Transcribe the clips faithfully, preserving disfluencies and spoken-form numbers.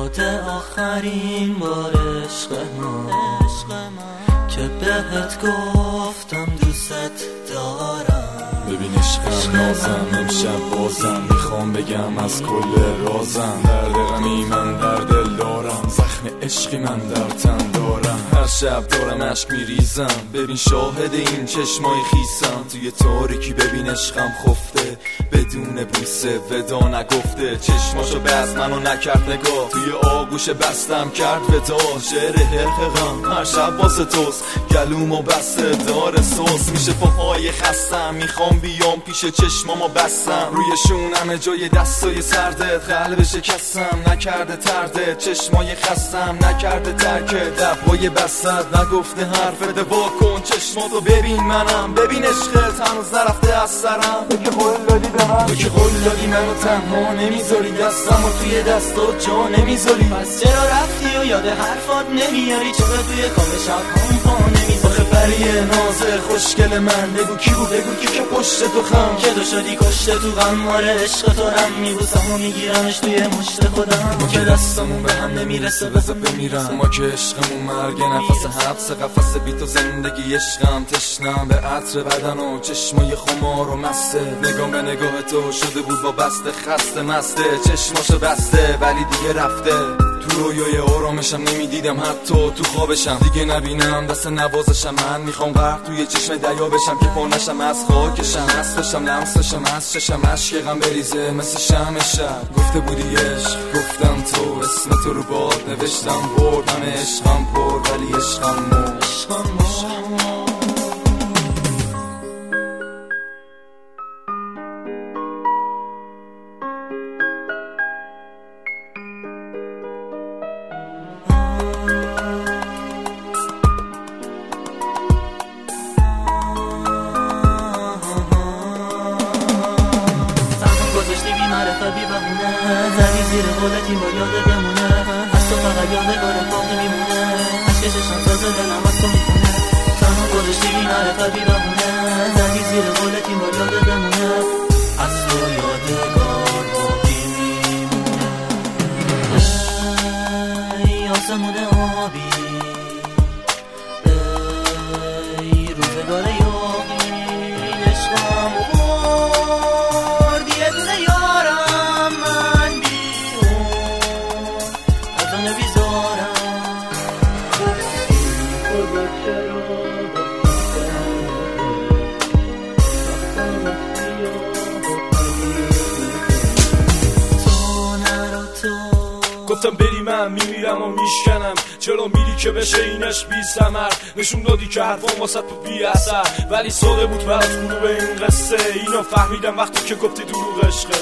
یاد آخرین بار عشق ما که بهت گفتم دوست دارم. ببین عشقم نازم امشب بازم میخوام بگم از کل رازم. درد غمی من در دل دارم، زخم عشقی من در تن دارم. هر شب دارم عشق میریزم، ببین شاهد این چشمای خیسم. توی تاریکی ببین عشقم خفته، بدون بوسه ودا نگفته. چشماشو بست منو نکرد نگاه، توی آغوش بستم کرد ودا. شعر حرقم هر شب واسه توست، گلومو بسته داره سوس. میشه پاهای خستم میخوام بیام پیش چشمامو بستم. روی شونم جای دستای سردت، قلب شکستم نکرده ترده. چشمای خستم نکرده ترکت، لبای بستت نگفته حرف دوا کن. چشماتو ببین منم، ببین عشقت هنوز نرفته از سرم. تو که قول دادی به من، تو که قول دادی منو تنها نمیذاری، دستمو توی دستات جا نمیذاری. پس چرا رفتی و یاد حرفات نمیاری؟ چرا توی خواب شب هم پا نمیذاری؟ آخه پری نازه خوشگل من، بگو کی بود بگو کی که پشت تو خم. که تو شدی کشته تو غمار عشق تو رم. میبوسم و میگیرمش توی مشت خودم. ما که دستمون به هم نمیرسه بذار بمیرم. ما که عشقمون مرگ نفس حبس قفس بی تو زندگی عشقم. تشنم به عطر بدن و چشمای خمار و مسته. نگام به نگاه تو شده بود با بسته خسته مسته. چشماشو بسته ولی دیگه رفته. تو رویای آرامشم نمیدیدم، حتی تو خوابشم دیگه نبینم. دست نوازشم من میخوام غرق توی چشم دریا بشم، که پانشم از خاکشم هستشم لمسشم از چشم عشقم بریزه مثل شمع شب. گفته بودی عشق گفتم تو، اسم تو رو باد نوشتم برد. همه عشقم پر ولی عشقم مرد. بی بهونه زنی زیر قولتی با یاد بمونه. از تو فقط یادگار باقی میمونه. عشق چشم ساز دلم از تو میکنه. تنها گذاشتی بی معرفت بی بهونه زنی زیر قولتی با یاد بمونه. از تو یادگار باقی میمونه. ای آسمون آبی، ای روزگار یاقی. عشقم گفتم بری من میمیرم و میشکنم، چرا میری که بشه اینش بی ثمر. نشون دادی که حرفام واسه تو بی اثر، ولی ساده بود برات غروب این قصه. اینو فهمیدم وقتی که گفتی دروغ عشقت.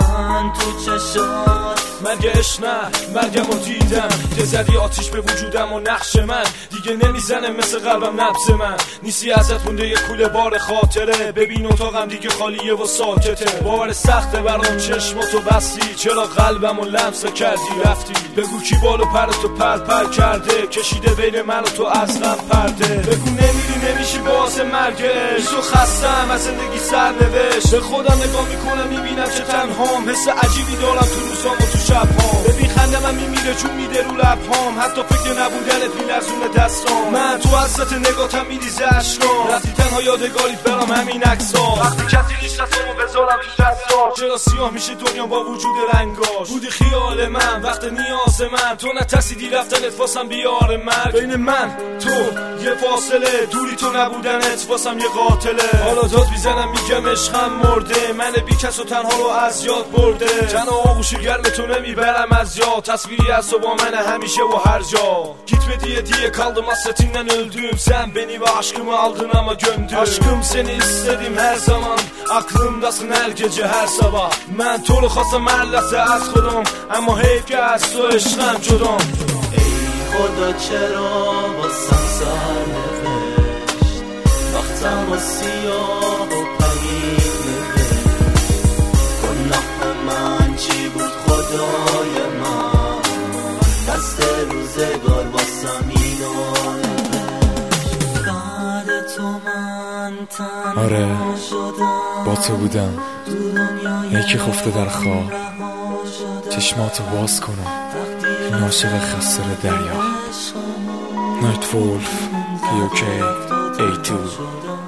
من تو چشات مرگ عشق نه مرگمو دیدم، که زدی آتیش به وجودم و نقش من دیگه نمیزنه مثل قلبم نبض من. نیستی ازت مونده یه کوله بار خاطره، ببین اتاقم دیگه خالیه و ساکته. باور سخته برام چشماتو بستی، چرا قلبمو لمس کردی رفتی. بگو کی بالو پرتو پر پر کرده، کشیده بین من و تو اصلا پرده. بگو نمیری نمیشی باعث مرگ عشق. تو خستم از زندگی سرنوشت، به خودم نگاه میکنم میبینم چه تنهام. حس عجیبی دارم تو روزام و تو شبهام. ببین خنده من میمیره چون میده رو لبهام، حتی فکر نبودنت میلرزونه دستام. من تو حسرت نگاتم میریزه اشکام، رفتی تنها یادگاری برام همین عکس‌ها. وقتی کسی نیست دستامو بذارم تو دستام، چرا سیاه میشه دنیا با وجود رنگاش. بودی خیال من وقت نیاز من، تو نترسیدی رفتنت واسم بیار مرگ. بین من تو یه فاصله، دوری تو نبودنت واسم یه قاتله. حالا داد میزنم میگم عشقم مرده، من بی کس و تنها رو از یاد برده. تنها آغوش گرم تو نمیبرم az yol, tasviri az o bana hemşe o her yol. Gitme diye diye kaldım hasretinden öldüm. Sen beni ve aşkımı aldın ama gömdün. Aşkım seni istedim her zaman, aklımdasın her gece her sabah. Ben تو رو خواستم هر لحظه از خودم، اما حیف که از تو عشقم جدام. ای خدا چرا واسم سر نوشت، وقتم و سیاه و پرید نوشت. گناه من چی بود خدای من، دست روزگار واسم اینو نوشت. بعد تو من تنها آره شدم، با تو بودم یکی خفته در خواب، چشماتو باز کنم ناشق خسر دریا نایت وولف پی او کی ای تو